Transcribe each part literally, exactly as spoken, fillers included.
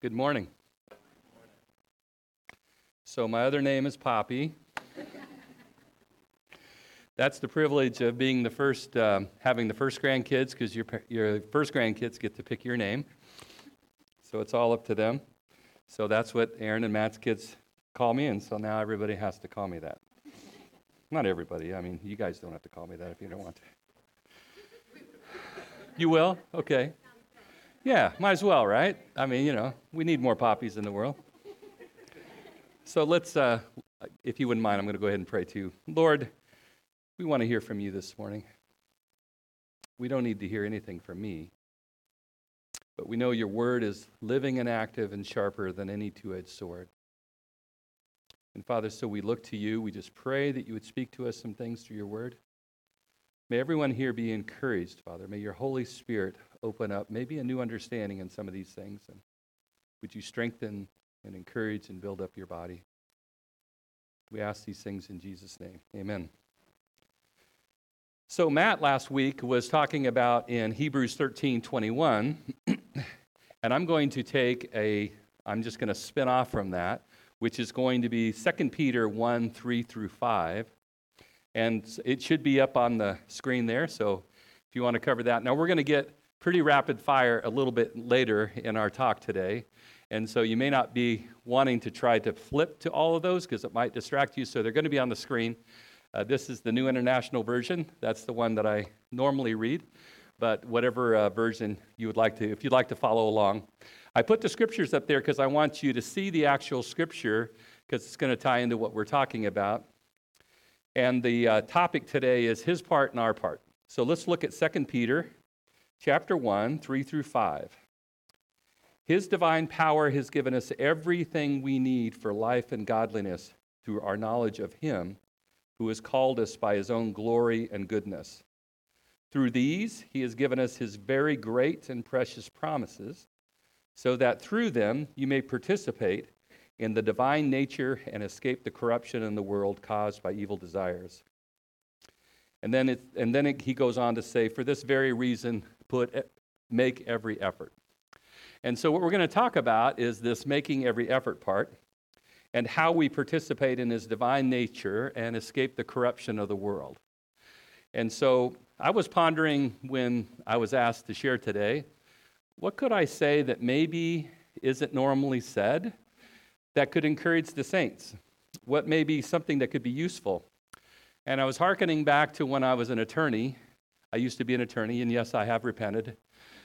Good morning. So my other name is Poppy. That's the privilege of being the first, um, having the first grandkids, because your your first grandkids get to pick your name. So it's all up to them. So that's what Aaron and Matt's kids call me, and so now everybody has to call me that. Not everybody. I mean, you guys don't have to call me that if you don't want to. You will? Okay. Yeah, might as well, right? I mean, you know, we need more poppies in the world. So let's, uh, if you wouldn't mind, I'm going to go ahead and pray too. Lord, we want to hear from you this morning. We don't need to hear anything from me, but we know your word is living and active and sharper than any two-edged sword. And Father, so we look to you. We just pray that you would speak to us some things through your word. May everyone here be encouraged, Father. May your Holy Spirit open up maybe a new understanding in some of these things. And would you strengthen and encourage and build up your body? We ask these things in Jesus' name. Amen. So Matt last week was talking about in Hebrews thirteen twenty-one, and I'm going to take a, I'm just going to spin off from that, which is going to be Second Peter one, three through five. And it should be up on the screen there, so if you want to cover that. Now, we're going to get pretty rapid fire a little bit later in our talk today, and so you may not be wanting to try to flip to all of those because it might distract you, so they're going to be on the screen. Uh, this is the New International Version. That's the one that I normally read, but whatever uh, version you would like to, if you'd like to follow along. I put the scriptures up there because I want you to see the actual scripture because it's going to tie into what we're talking about. And the uh, topic today is his part and our part. So let's look at Second Peter chapter one, three through five. His divine power has given us everything we need for life and godliness through our knowledge of him who has called us by his own glory and goodness. Through these, he has given us his very great and precious promises, so that through them you may participate in the divine nature and escape the corruption in the world caused by evil desires. And then it, and then it, he goes on to say, for this very reason, put make every effort. And so what we're going to talk about is this making every effort part and how we participate in his divine nature and escape the corruption of the world. And so I was pondering when I was asked to share today, what could I say that maybe isn't normally said that could encourage the saints? What may be something that could be useful? And I was hearkening back to when I was an attorney. I used to be an attorney, and yes, I have repented.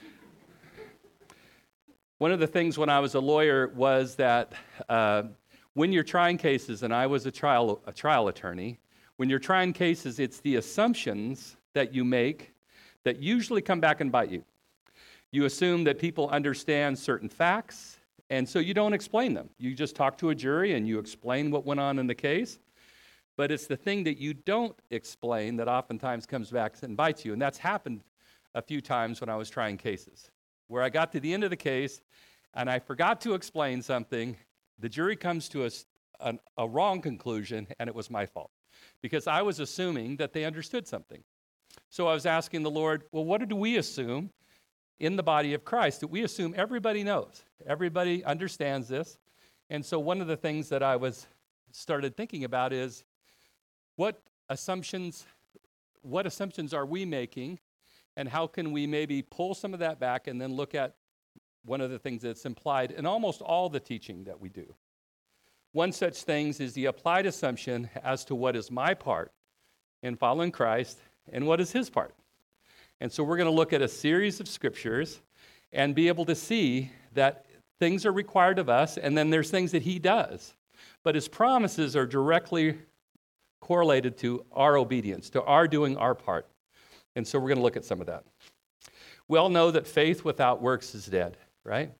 One of the things when I was a lawyer was that uh, when you're trying cases, and I was a trial a trial attorney, when you're trying cases, it's the assumptions that you make that usually come back and bite you. You assume that people understand certain facts, and so you don't explain them. You just talk to a jury and you explain what went on in the case. But it's the thing that you don't explain that oftentimes comes back and bites you. And that's happened a few times when I was trying cases, where I got to the end of the case and I forgot to explain something. The jury comes to a, a, a wrong conclusion, and it was my fault because I was assuming that they understood something. So I was asking the Lord, well, what do we assume in the body of Christ that we assume everybody knows? Everybody understands this. And so one of the things that I was started thinking about is what assumptions what assumptions are we making, and how can we maybe pull some of that back and then look at one of the things that's implied in almost all the teaching that we do. One such thing is the applied assumption as to what is my part in following Christ and what is his part. And so we're going to look at a series of scriptures and be able to see that things are required of us, and then there's things that he does. But his promises are directly correlated to our obedience, to our doing our part. And so we're going to look at some of that. We all know that faith without works is dead, right?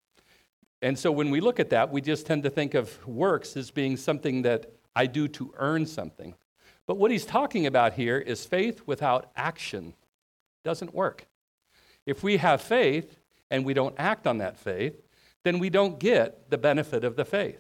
And so when we look at that, we just tend to think of works as being something that I do to earn something. But what he's talking about here is faith without action doesn't work. If we have faith and we don't act on that faith, then we don't get the benefit of the faith.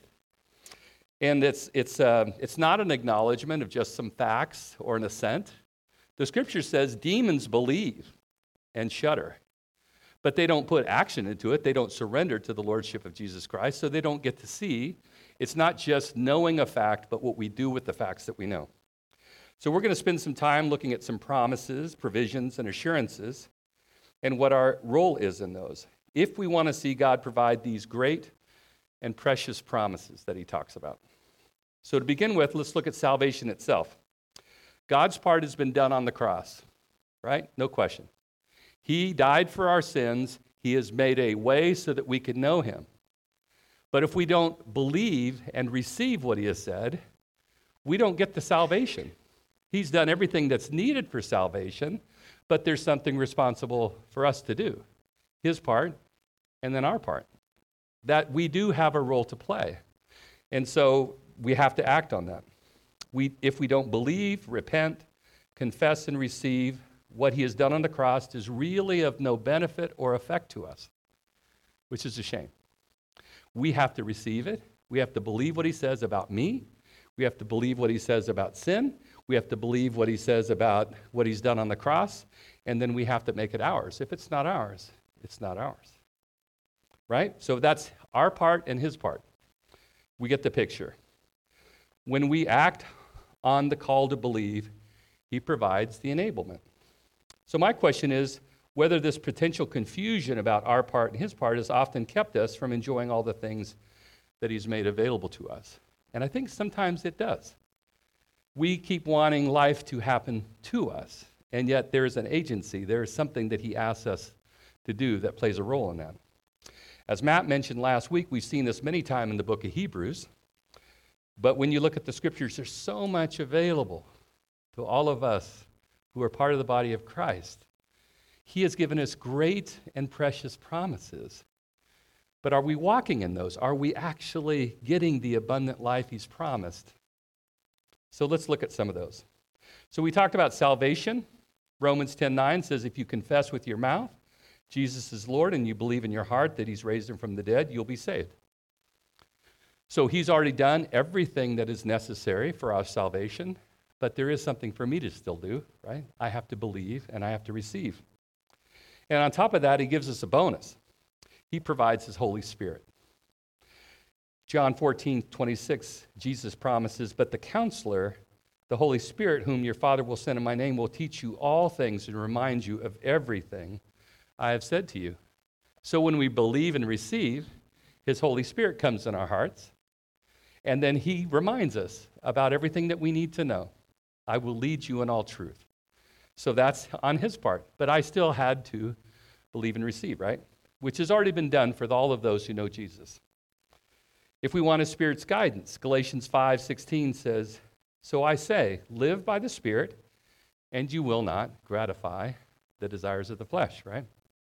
And it's it's uh, it's not an acknowledgement of just some facts or an assent. The scripture says demons believe and shudder. but they don't put action into it. They don't surrender to the lordship of Jesus Christ, so they don't get to see. It's not just knowing a fact, but what we do with the facts that we know. So we're going to spend some time looking at some promises, provisions, and assurances, and what our role is in those, if we want to see God provide these great and precious promises that he talks about. So to begin with, let's look at salvation itself. God's part has been done on the cross, right? No question. He died for our sins. He has made a way so that we can know him. But if we don't believe and receive what he has said, we don't get the salvation. He's done everything that's needed for salvation, but there's something responsible for us to do. His part, and then our part. That we do have a role to play. And so we have to act on that. We, if we don't believe, repent, confess, and receive, what he has done on the cross is really of no benefit or effect to us, which is a shame. We have to receive it. We have to believe what he says about me. We have to believe what he says about sin. We have to believe what he says about what he's done on the cross. And then we have to make it ours. If it's not ours, it's not ours. Right? So that's our part and his part. We get the picture. When we act on the call to believe, he provides the enablement. So my question is whether this potential confusion about our part and his part has often kept us from enjoying all the things that he's made available to us. And I think sometimes it does. We keep wanting life to happen to us, and yet there's an agency, there is something that he asks us to do that plays a role in that. As Matt mentioned last week, we've seen this many times in the book of Hebrews, but when you look at the scriptures, there's so much available to all of us who are part of the body of Christ. He has given us great and precious promises. But are we walking in those? Are we actually getting the abundant life he's promised? So let's look at some of those. So we talked about salvation. Romans ten nine says, if you confess with your mouth Jesus is Lord and you believe in your heart that he's raised him from the dead, you'll be saved. So he's already done everything that is necessary for our salvation, but there is something for me to still do, right? I have to believe and I have to receive. And on top of that, he gives us a bonus. He provides his Holy Spirit. John fourteen twenty-six, Jesus promises, but the counselor, the Holy Spirit, whom your Father will send in my name, will teach you all things and remind you of everything I have said to you. So when we believe and receive, his Holy Spirit comes in our hearts, and then he reminds us about everything that we need to know. I will lead you in all truth. So that's on his part. But I still had to believe and receive, right? Which has already been done for all of those who know Jesus. If we want his Spirit's guidance, Galatians five sixteen says, so I say, live by the Spirit, and you will not gratify the desires of the flesh, right?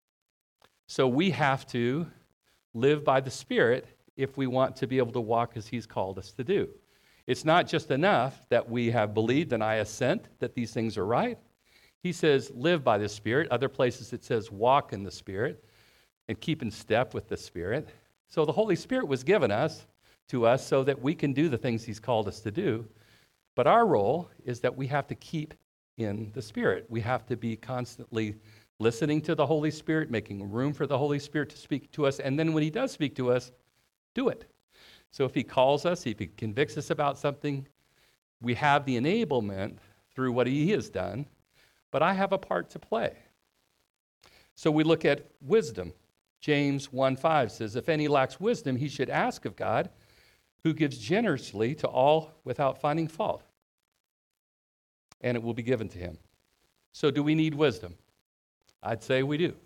So we have to live by the Spirit if we want to be able to walk as he's called us to do. It's not just enough that we have believed and I assent that these things are right. He says, live by the Spirit. Other places it says, walk in the Spirit and keep in step with the Spirit. So the Holy Spirit was given us to us so that we can do the things he's called us to do. But our role is that we have to keep in the Spirit. We have to be constantly listening to the Holy Spirit, making room for the Holy Spirit to speak to us. And then when he does speak to us, do it. So if he calls us, if he convicts us about something, we have the enablement through what he has done, but I have a part to play. So we look at wisdom. James one five says, if any lacks wisdom, he should ask of God, who gives generously to all without finding fault, and it will be given to him. So do we need wisdom? I'd say we do.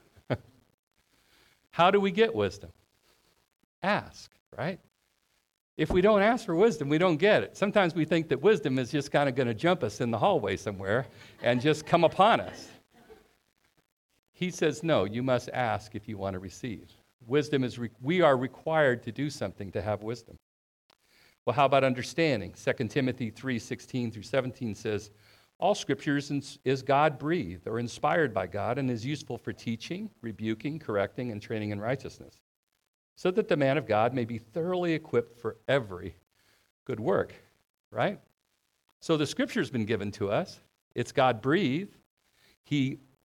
How do we get wisdom? Ask, right? If we don't ask for wisdom, we don't get it. Sometimes we think that wisdom is just kind of going to jump us in the hallway somewhere and just come upon us. He says, no, you must ask if you want to receive. Wisdom is, re- we are required to do something to have wisdom. Well, how about understanding? Second Timothy three sixteen through seventeen says, all scriptures is God-breathed or inspired by God and is useful for teaching, rebuking, correcting, and training in righteousness, so that the man of God may be thoroughly equipped for every good work, right? So the scripture's been given to us. It's God-breathed. He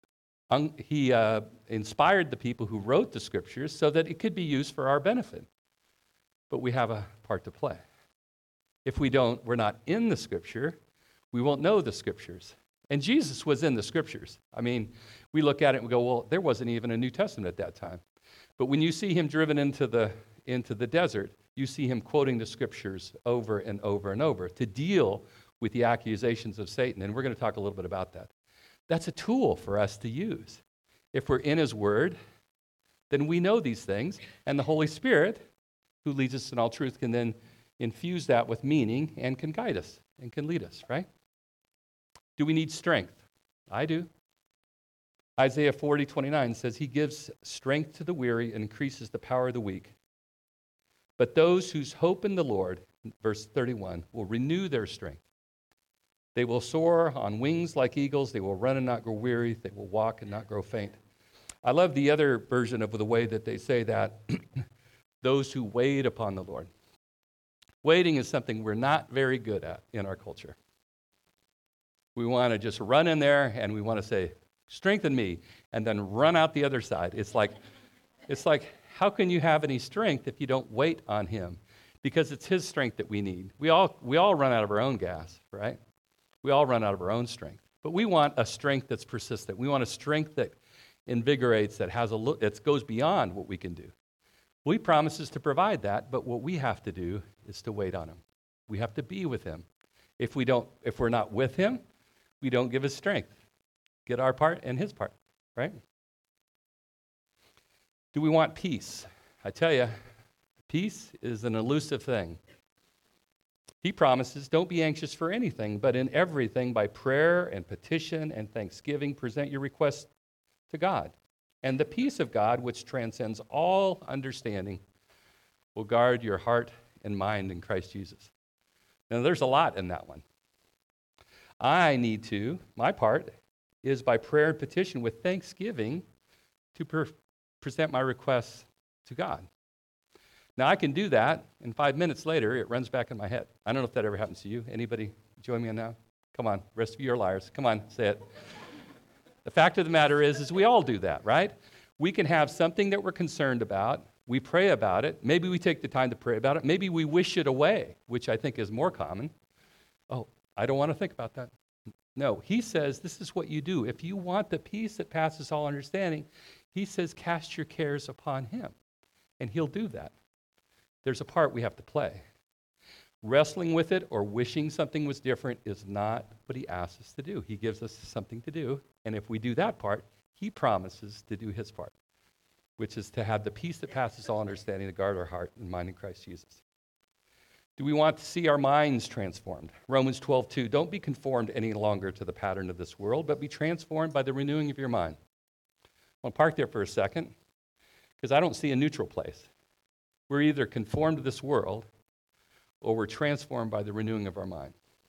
Un- he uh, inspired the people who wrote the scriptures so that it could be used for our benefit. But we have a part to play. If we don't, we're not in the scripture, we won't know the scriptures. And Jesus was in the scriptures. I mean, we look at it and we go, well, there wasn't even a New Testament at that time. But when you see him driven into the into the desert, you see him quoting the scriptures over and over and over to deal with the accusations of Satan. And we're going to talk a little bit about that. That's a tool for us to use. If we're in his word, then we know these things. And the Holy Spirit, who leads us in all truth, can then infuse that with meaning and can guide us and can lead us, right? Do we need strength? I do. Isaiah forty twenty-nine says, he gives strength to the weary and increases the power of the weak. But those whose hope in the Lord, verse thirty-one, will renew their strength. They will soar on wings like eagles. They will run and not grow weary. They will walk and not grow faint. I love the other version of the way that they say that. Those who wait upon the Lord. Waiting is something we're not very good at in our culture. We want to just run in there and we want to say, strengthen me, and then run out the other side. It's like, it's like, how can you have any strength if you don't wait on him? Because it's his strength that we need. We all, we all run out of our own gas, right? We all run out of our own strength. But we want a strength that's persistent. We want a strength that invigorates, that has a look, that goes beyond what we can do. Well, he promises to provide that, but what we have to do is to wait on him. We have to be with him. If we don't, if we're not with him, we don't give his strength. Get our part and his part, right? Do we want peace? I tell you, peace is an elusive thing. He promises, don't be anxious for anything, but in everything, by prayer and petition and thanksgiving, present your requests to God. And the peace of God, which transcends all understanding, will guard your heart and mind in Christ Jesus. Now, there's a lot in that one. I need to, my part, is by prayer and petition with thanksgiving to per- present my requests to God. Now, I can do that, and five minutes later, it runs back in my head. I don't know if that ever happens to you. Anybody join me on that? Come on, rest of you are liars. Come on, say it. The fact of the matter is, is we all do that, right? We can have something that we're concerned about. We pray about it. Maybe we take the time to pray about it. Maybe we wish it away, which I think is more common. Oh, I don't want to think about that. No, he says this is what you do. If you want the peace that passes all understanding, he says cast your cares upon him, and he'll do that. There's a part we have to play. Wrestling with it or wishing something was different is not what he asks us to do. He gives us something to do, and if we do that part, he promises to do his part, which is to have the peace that passes all understanding to guard our heart and mind in Christ Jesus. Do we want to see our minds transformed? Romans twelve two, don't be conformed any longer to the pattern of this world, but be transformed by the renewing of your mind. I'll park there for a second, because I don't see a neutral place. We're either conformed to this world, or we're transformed by the renewing of our mind.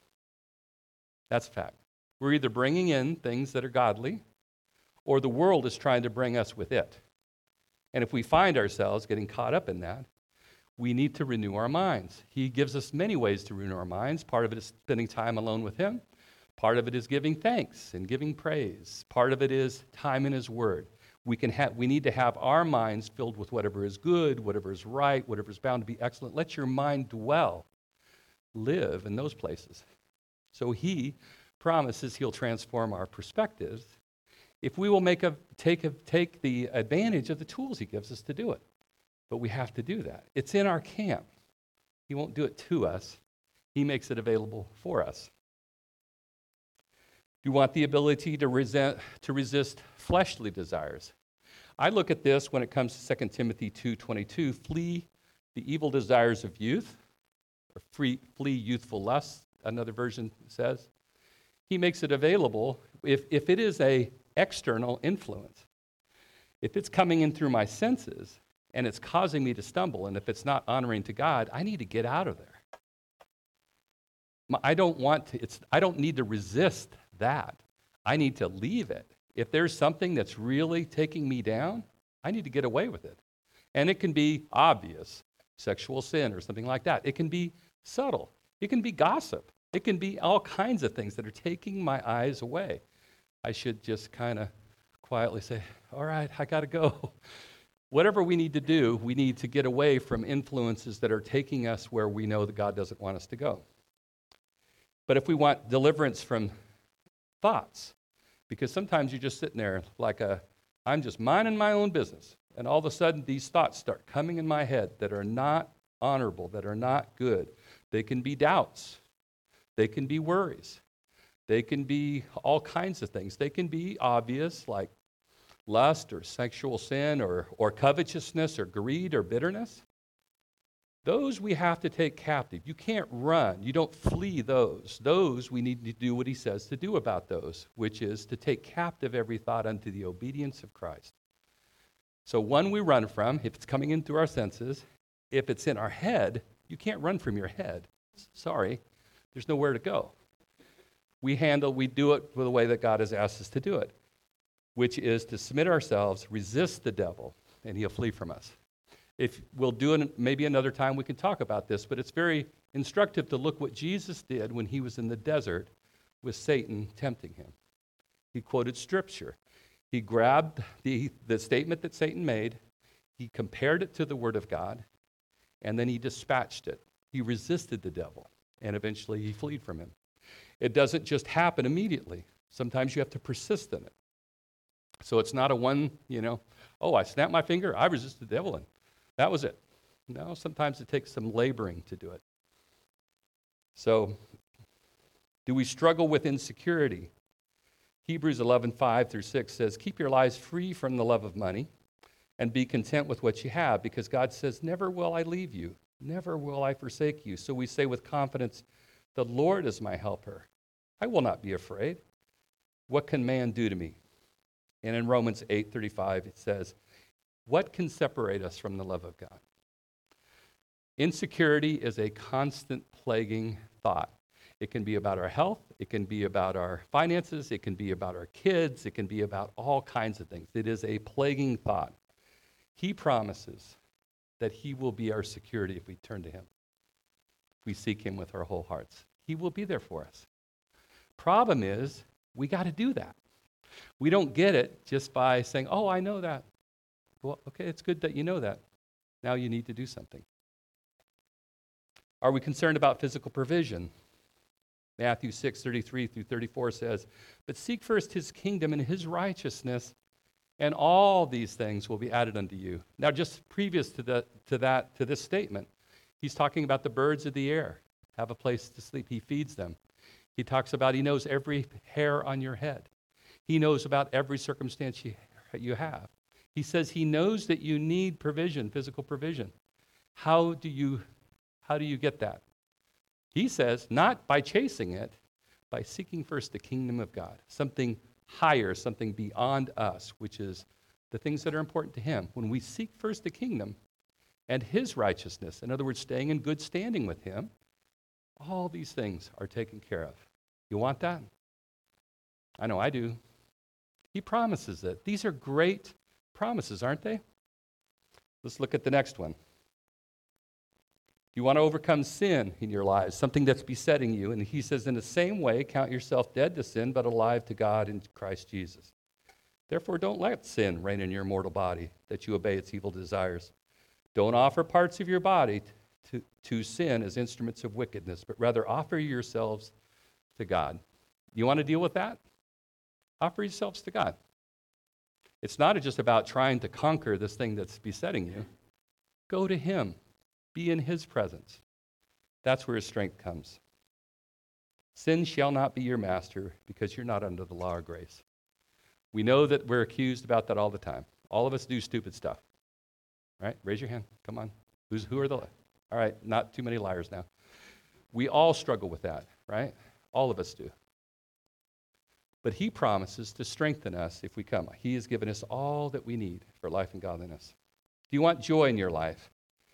That's a fact. We're either bringing in things that are godly, or the world is trying to bring us with it. And if we find ourselves getting caught up in that, we need to renew our minds. He gives us many ways to renew our minds. Part of it is spending time alone with him. Part of it is giving thanks and giving praise. Part of it is time in his word. We can have, we need to have our minds filled with whatever is good, whatever is right, whatever is bound to be excellent. Let your mind dwell, live in those places. So he promises he'll transform our perspectives if we will make a, take, a, take the advantage of the tools he gives us to do it. But we have to do that. It's in our camp. He won't do it to us. He makes it available for us. Do you want the ability to, resent, to resist fleshly desires? I look at this when it comes to Second Timothy two twenty-two, flee the evil desires of youth, or free, flee youthful lusts, another version says. He makes it available if, if it is a external influence. If it's coming in through my senses and it's causing me to stumble, and if it's not honoring to God, I need to get out of there. I don't want to, it's, I don't need to resist that. I need to leave it. If there's something that's really taking me down, I need to get away with it. And it can be obvious, sexual sin or something like that. It can be subtle. It can be gossip. It can be all kinds of things that are taking my eyes away. I should just kind of quietly say, all right, I got to go. Whatever we need to do, we need to get away from influences that are taking us where we know that God doesn't want us to go. But if we want deliverance from thoughts, because sometimes you're just sitting there like a, I'm just minding my own business, and all of a sudden these thoughts start coming in my head that are not honorable, that are not good. They can be doubts. They can be worries. They can be all kinds of things. They can be obvious, like lust or sexual sin or, or covetousness or greed or bitterness. Those we have to take captive. You can't run. You don't flee those. Those we need to do what he says to do about those, which is to take captive every thought unto the obedience of Christ. So one we run from, if it's coming in through our senses. If it's in our head, you can't run from your head. Sorry, there's nowhere to go. We handle, we do it the way that God has asked us to do it, which is to submit ourselves, resist the devil, and he'll flee from us. If we'll do it, maybe another time we can talk about this, but it's very instructive to look what Jesus did when he was in the desert with Satan tempting him. He quoted Scripture. He grabbed the, the statement that Satan made, he compared it to the Word of God, and then he dispatched it. He resisted the devil, and eventually he fled from him. It doesn't just happen immediately. Sometimes you have to persist in it. So it's not a one, you know, oh, I snapped my finger, I resisted the devil, and that was it. No, sometimes it takes some laboring to do it. So, do we struggle with insecurity? Hebrews eleven, five through six says, keep your lives free from the love of money and be content with what you have, because God says, never will I leave you, never will I forsake you. So we say with confidence, the Lord is my helper. I will not be afraid. What can man do to me? And in Romans eight thirty-five, it says, what can separate us from the love of God? Insecurity is a constant plaguing thought. It can be about our health. It can be about our finances. It can be about our kids. It can be about all kinds of things. It is a plaguing thought. He promises that he will be our security if we turn to him. If we seek him with our whole hearts. He will be there for us. Problem is, we got to do that. We don't get it just by saying, oh, I know that. Well, okay, it's good that you know that. Now you need to do something. Are we concerned about physical provision? Matthew six, thirty-three through thirty-four says, but seek first his kingdom and his righteousness, and all these things will be added unto you. Now, just previous to, the, to that, to this statement, he's talking about the birds of the air have a place to sleep. He feeds them. He talks about he knows every hair on your head. He knows about every circumstance you, you have. He says he knows that you need provision, physical provision. How do you, how do you get that? He says, not by chasing it, by seeking first the kingdom of God, something higher, something beyond us, which is the things that are important to him. When we seek first the kingdom and his righteousness, in other words, staying in good standing with him, all these things are taken care of. You want that? I know I do. He promises it. These are great promises, aren't they? Let's look at the next one. You want to overcome sin in your lives, something that's besetting you. And he says, in the same way, count yourself dead to sin, but alive to God in Christ Jesus. Therefore, don't let sin reign in your mortal body, that you obey its evil desires. Don't offer parts of your body to, to sin as instruments of wickedness, but rather offer yourselves to God. You want to deal with that? Offer yourselves to God. It's not just about trying to conquer this thing that's besetting you. Go to him. Be in his presence. That's where his strength comes. Sin shall not be your master, because you're not under the law of grace. We know that we're accused about that all the time. All of us do stupid stuff. Right? Raise your hand. Come on. Who's, who are the... All right, not too many liars now. We all struggle with that, right? All of us do. But he promises to strengthen us if we come. He has given us all that we need for life and godliness. Do you want joy in your life?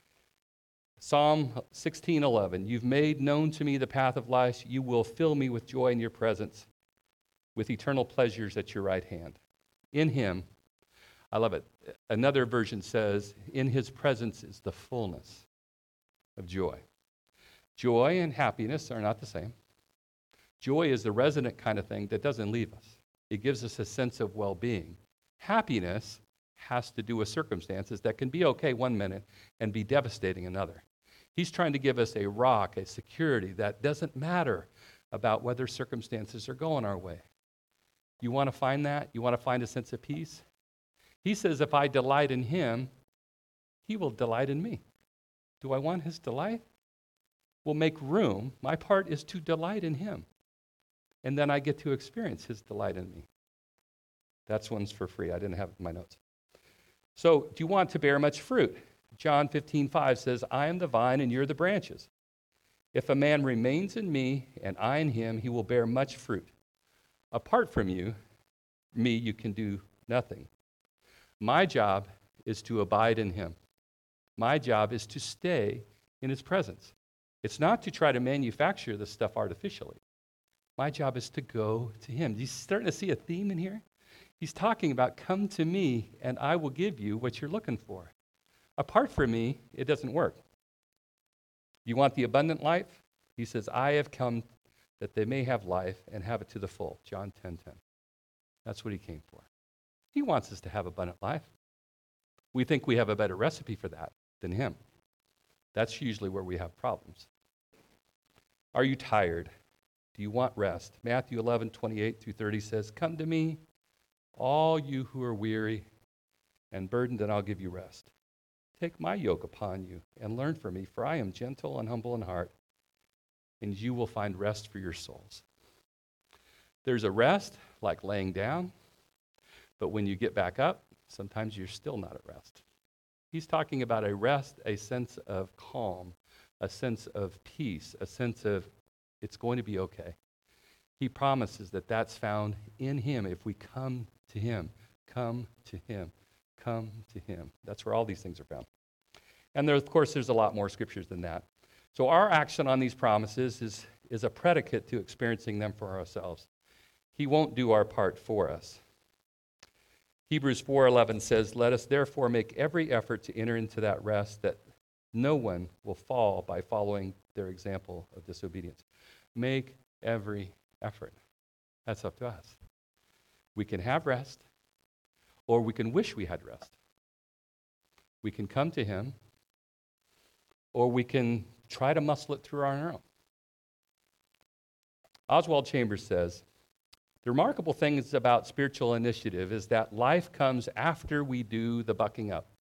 Psalm sixteen eleven, you've made known to me the path of life. You will fill me with joy in your presence, with eternal pleasures at your right hand. In him, I love it. Another version says, in his presence is the fullness of joy. Joy and happiness are not the same. Joy is the resident kind of thing that doesn't leave us. It gives us a sense of well-being. Happiness has to do with circumstances that can be okay one minute and be devastating another. He's trying to give us a rock, a security that doesn't matter about whether circumstances are going our way. You want to find that? You want to find a sense of peace? He says, if I delight in him, he will delight in me. Do I want his delight? Well, make room. My part is to delight in him. And then I get to experience his delight in me. That's one's for free. I didn't have it in my notes. So, do you want to bear much fruit? John fifteen five says, I am the vine and you're the branches. If a man remains in me and I in him, he will bear much fruit. Apart from you, me, you can do nothing. My job is to abide in him. My job is to stay in his presence. It's not to try to manufacture this stuff artificially. My job is to go to him. You starting to see a theme in here? He's talking about, come to me and I will give you what you're looking for. Apart from me, it doesn't work. You want the abundant life? He says, I have come that they may have life and have it to the full. John ten ten. That's what he came for. He wants us to have abundant life. We think we have a better recipe for that than him. That's usually where we have problems. Are you tired? Do you want rest? Matthew eleven twenty-eight through thirty says, come to me, all you who are weary and burdened, and I'll give you rest. Take my yoke upon you and learn from me, for I am gentle and humble in heart, and you will find rest for your souls. There's a rest like laying down, but when you get back up, sometimes you're still not at rest. He's talking about a rest, a sense of calm, a sense of peace, a sense of it's going to be okay. He promises that that's found in him if we come to him, come to him, come to him. That's where all these things are found. And there, of course, there's a lot more scriptures than that. So our action on these promises is, is a predicate to experiencing them for ourselves. He won't do our part for us. Hebrews four eleven says, let us therefore make every effort to enter into that rest, that no one will fall by following their example of disobedience. Make every effort. That's up to us. We can have rest, or we can wish we had rest. We can come to him, or we can try to muscle it through on our own. Oswald Chambers says, the remarkable thing is about spiritual initiative is that life comes after we do the bucking up.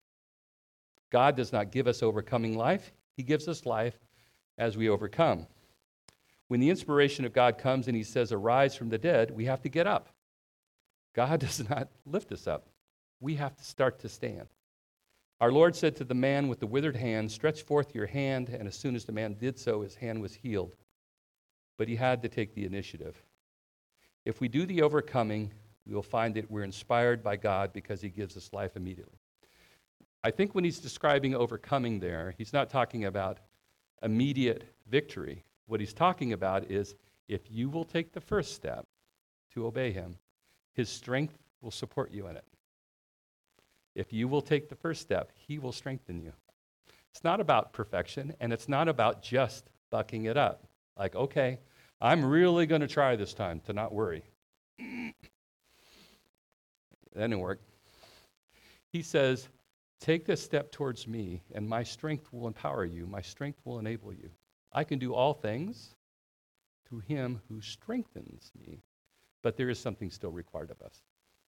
God does not give us overcoming life. He gives us life as we overcome. When the inspiration of God comes and he says, arise from the dead, we have to get up. God does not lift us up. We have to start to stand. Our Lord said to the man with the withered hand, stretch forth your hand, and as soon as the man did so, his hand was healed. But he had to take the initiative. If we do the overcoming, we will find that we're inspired by God because he gives us life immediately. I think when he's describing overcoming there, he's not talking about immediate victory. What he's talking about is if you will take the first step to obey him, his strength will support you in it. If you will take the first step, he will strengthen you. It's not about perfection, and it's not about just bucking it up. Like, okay, I'm really going to try this time to not worry. That didn't work. He says, take this step towards me, and my strength will empower you. My strength will enable you. I can do all things through him who strengthens me. But there is something still required of us.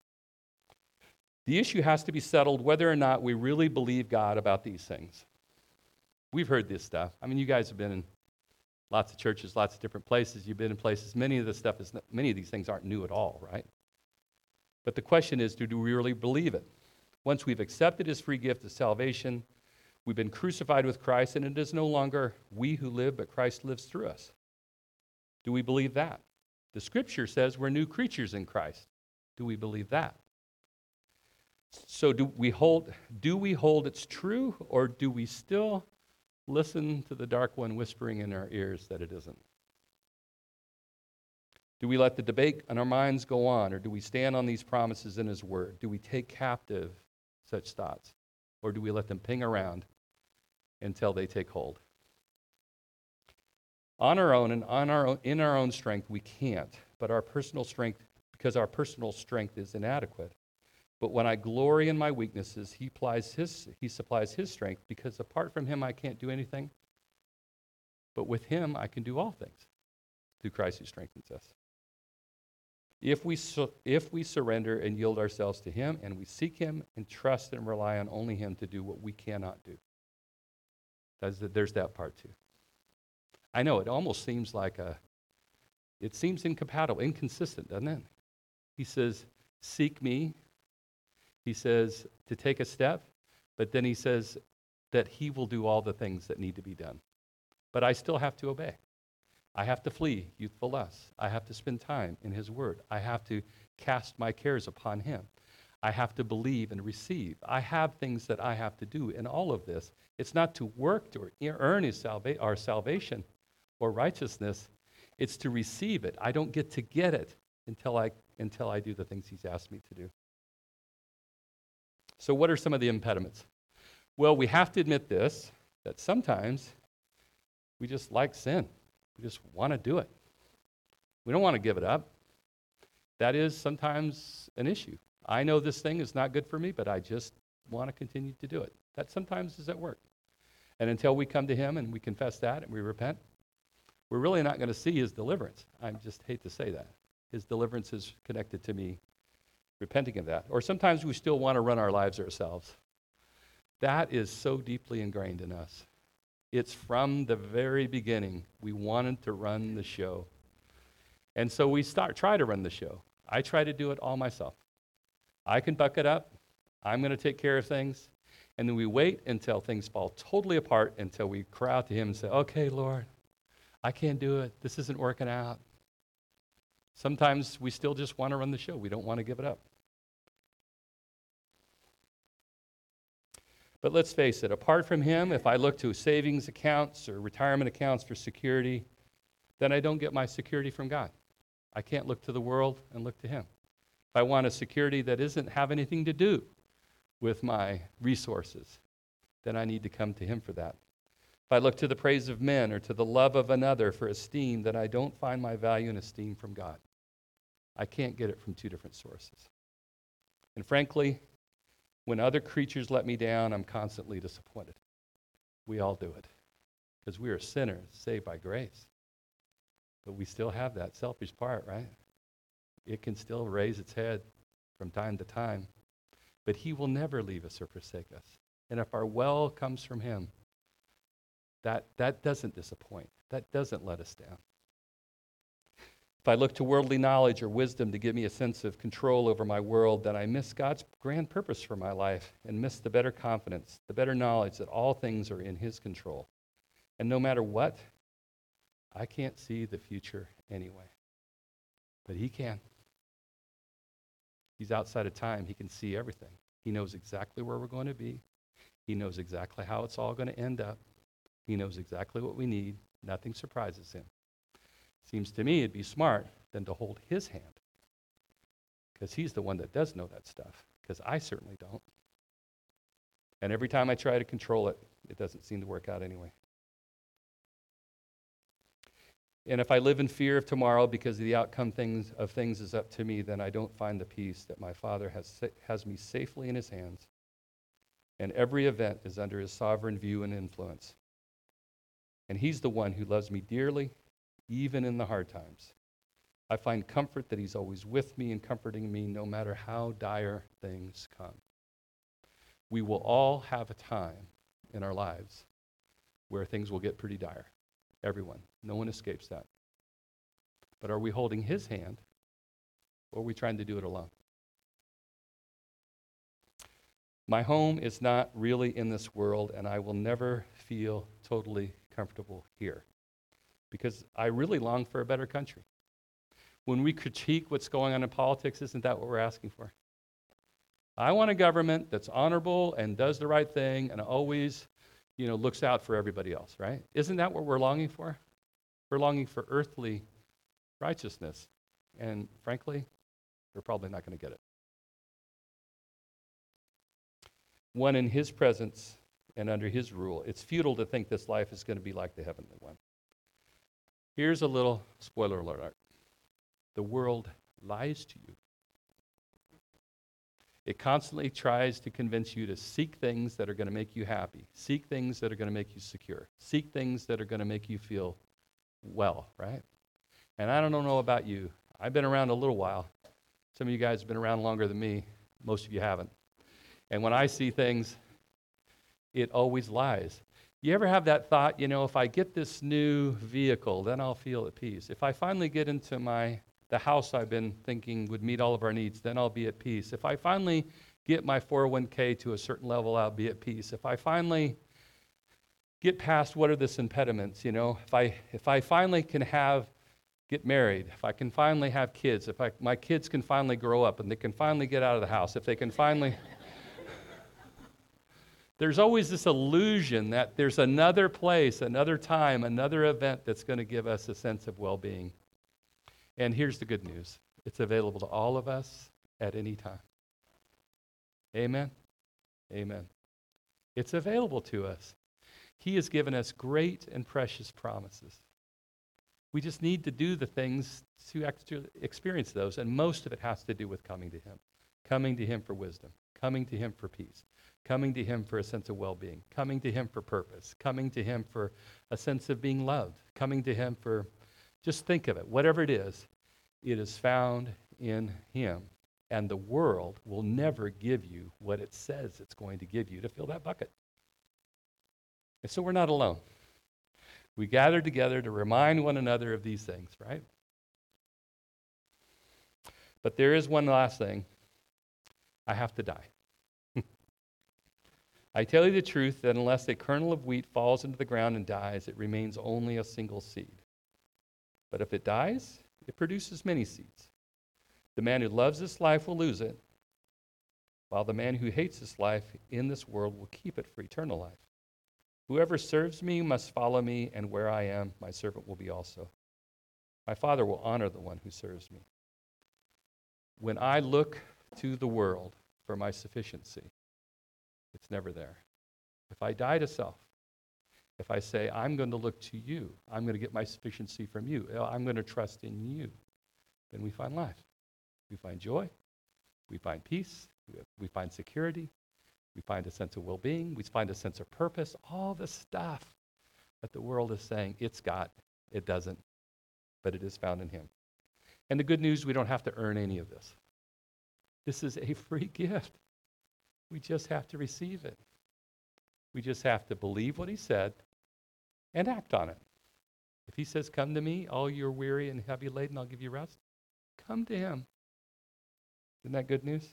The issue has to be settled whether or not we really believe God about these things. We've heard this stuff. I mean, you guys have been in lots of churches, lots of different places. You've been in places. Many of this stuff is, many of these things aren't new at all, right? But the question is, do we really believe it? Once we've accepted his free gift of salvation, we've been crucified with Christ, and it is no longer we who live, but Christ lives through us. Do we believe that? The scripture says we're new creatures in Christ. Do we believe that? So do we hold, do we hold it's true, or do we still listen to the dark one whispering in our ears that it isn't? Do we let the debate in our minds go on, or do we stand on these promises in his word? Do we take captive such thoughts, or do we let them ping around until they take hold? On our own and on our own, in our own strength, we can't, but our personal strength, because our personal strength is inadequate, But when I glory in my weaknesses, he applies his, he supplies his strength, because apart from him I can't do anything. But with him I can do all things through Christ who strengthens us. If we, su- if we surrender and yield ourselves to him, and we seek him and trust and rely on only him to do what we cannot do. That's the, there's that part too. I know it almost seems like a, it seems incompatible, inconsistent, doesn't it? He says, seek me. He says to take a step, but then he says that he will do all the things that need to be done. But I still have to obey. I have to flee youthful lusts. I have to spend time in his word. I have to cast my cares upon him. I have to believe and receive. I have things that I have to do in all of this. It's not to work to earn his salva- our salvation or righteousness. It's to receive it. I don't get to get it until I, until I do the things he's asked me to do. So what are some of the impediments? Well, we have to admit this, that sometimes we just like sin. We just want to do it. We don't want to give it up. That is sometimes an issue. I know this thing is not good for me, but I just want to continue to do it. That sometimes is at work. And until we come to him and we confess that and we repent, we're really not going to see his deliverance. I just hate to say that. His deliverance is connected to me repenting of that. Or sometimes we still want to run our lives ourselves. That is so deeply ingrained in us. It's from the very beginning. We wanted to run the show. And so we start try to run the show. I try to do it all myself. I can buck it up. I'm going to take care of things. And then we wait until things fall totally apart, until we cry out to him and say, okay, Lord, I can't do it. This isn't working out. Sometimes we still just want to run the show. We don't want to give it up. But let's face it, apart from him, if I look to savings accounts or retirement accounts for security, then I don't get my security from God. I can't look to the world and look to him. If I want a security that doesn't have anything to do with my resources, then I need to come to him for that. If I look to the praise of men or to the love of another for esteem, then I don't find my value and esteem from God. I can't get it from two different sources. And frankly, when other creatures let me down, I'm constantly disappointed. We all do it, because we are sinners saved by grace. But we still have that selfish part, right? It can still raise its head from time to time. But he will never leave us or forsake us. And if our well comes from him, that, that doesn't disappoint. That doesn't let us down. If I look to worldly knowledge or wisdom to give me a sense of control over my world, then I miss God's grand purpose for my life and miss the better confidence, the better knowledge that all things are in his control. And no matter what, I can't see the future anyway. But he can. He's outside of time. He can see everything. He knows exactly where we're going to be. He knows exactly how it's all going to end up. He knows exactly what we need. Nothing surprises him. Seems to me it'd be smart than to hold his hand, because he's the one that does know that stuff, because I certainly don't. And every time I try to control it, it doesn't seem to work out anyway. And if I live in fear of tomorrow because the outcome things, of things is up to me, then I don't find the peace that my Father has, has me safely in his hands. And every event is under his sovereign view and influence. And he's the one who loves me dearly, even in the hard times. I find comfort that he's always with me and comforting me no matter how dire things come. We will all have a time in our lives where things will get pretty dire. Everyone. No one escapes that. But are we holding his hand, or are we trying to do it alone? My home is not really in this world, and I will never feel totally comfortable here, because I really long for a better country. When we critique what's going on in politics, isn't that what we're asking for? I want a government that's honorable and does the right thing and always, you know, looks out for everybody else, right? Isn't that what we're longing for? We're longing for earthly righteousness. And frankly, we're probably not going to get it. One in his presence and under his rule. It's futile to think this life is going to be like the heavenly one. Here's a little spoiler alert. The world lies to you. It constantly tries to convince you to seek things that are going to make you happy, seek things that are going to make you secure, seek things that are going to make you feel well, right? And I don't know about you. I've been around a little while. Some of you guys have been around longer than me. Most of you haven't. And when I see things, it always lies. You ever have that thought, you know, if I get this new vehicle, then I'll feel at peace. If I finally get into my the house I've been thinking would meet all of our needs, then I'll be at peace. If I finally get my four oh one k to a certain level, I'll be at peace. If I finally get past what are this impediments, you know, if I if I finally can have get married, if I can finally have kids, if I, my kids can finally grow up and they can finally get out of the house, if they can finally there's always this illusion that there's another place, another time, another event that's going to give us a sense of well-being. And here's the good news. It's available to all of us at any time. Amen? Amen. It's available to us. He has given us great and precious promises. We just need to do the things to experience those, and most of it has to do with coming to Him. Coming to Him for wisdom. Coming to Him for peace. Coming to Him for a sense of well-being. Coming to Him for purpose. Coming to Him for a sense of being loved. Coming to Him for, just think of it, whatever it is, it is found in Him. And the world will never give you what it says it's going to give you to fill that bucket. And so we're not alone. We gather together to remind one another of these things, right? But there is one last thing. I have to die. I tell you the truth that unless a kernel of wheat falls into the ground and dies, it remains only a single seed. But if it dies, it produces many seeds. The man who loves this life will lose it, while the man who hates this life in this world will keep it for eternal life. Whoever serves me must follow me, and where I am, my servant will be also. My Father will honor the one who serves me. When I look to the world for my sufficiency, it's never there. If I die to self, if I say, I'm going to look to you, I'm going to get my sufficiency from you, I'm going to trust in you, then we find life. We find joy. We find peace. We find security. We find a sense of well-being. We find a sense of purpose. All the stuff that the world is saying it's got, it doesn't, but it is found in Him. And the good news, we don't have to earn any of this. This is a free gift. We just have to receive it. We just have to believe what He said and act on it. If He says, come to me, all you're weary and heavy laden, I'll give you rest, come to Him. Isn't that good news?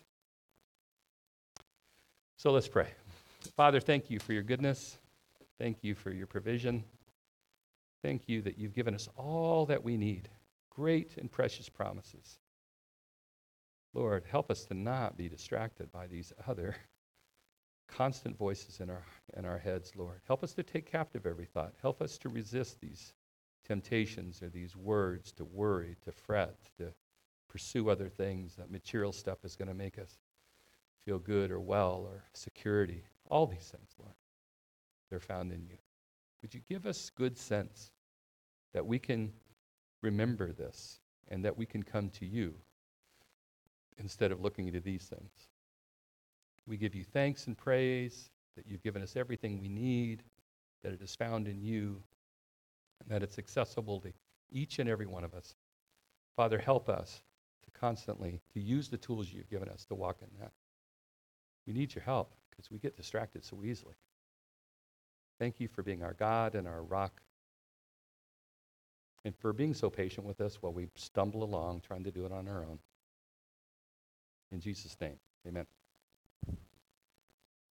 So let's pray. Father, thank you for your goodness. Thank you for your provision. Thank you that you've given us all that we need, great and precious promises. Lord, help us to not be distracted by these other constant voices in our in our heads, Lord. Help us to take captive every thought. Help us to resist these temptations or these words to worry, to fret, to pursue other things. That material stuff is going to make us feel good or well or security. All these things, Lord, they're found in you. Would you give us good sense that we can remember this and that we can come to you instead of looking into these things. We give you thanks and praise that you've given us everything we need, that it is found in you, and that it's accessible to each and every one of us. Father, help us to constantly, to use the tools you've given us to walk in that. We need your help because we get distracted so easily. Thank you for being our God and our rock, and for being so patient with us while we stumble along trying to do it on our own. In Jesus' name, amen.